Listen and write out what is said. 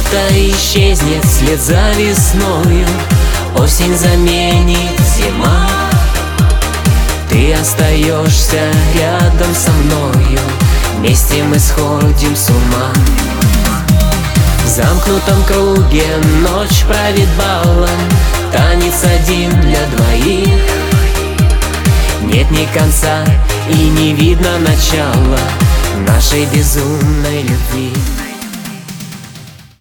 Лето исчезнет вслед за весною, осень заменит зима. Ты остаешься рядом со мною, вместе мы сходим с ума. В замкнутом круге ночь правит балом, танец один для двоих. Нет ни конца и не видно начала нашей безумной любви.